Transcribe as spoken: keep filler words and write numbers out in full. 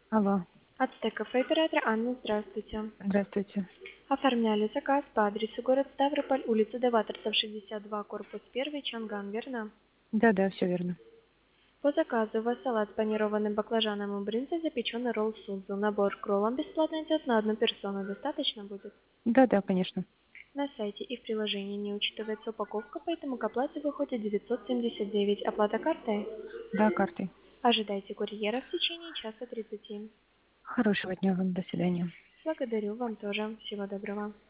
Алло, Ацтек кафе, оператор Анна, здравствуйте. здравствуйте. Оформляли заказ по адресу город Ставрополь, улица Деваторцев, шестьдесят два, корпус один, Чанган, верно? Да-да, все верно. По заказу у вас салат с панированным баклажаном и брынзой, запеченный ролл сузу. Набор к роллам бесплатно идет на одну персону. Достаточно будет? Да-да, конечно. На сайте и в приложении не учитывается упаковка, поэтому к оплате выходит девятьсот семьдесят девять. Оплата картой? Да, картой. Ожидайте курьера в течение часа тридцати. Хорошего дня вам, до свидания. Благодарю, вам тоже. Всего доброго.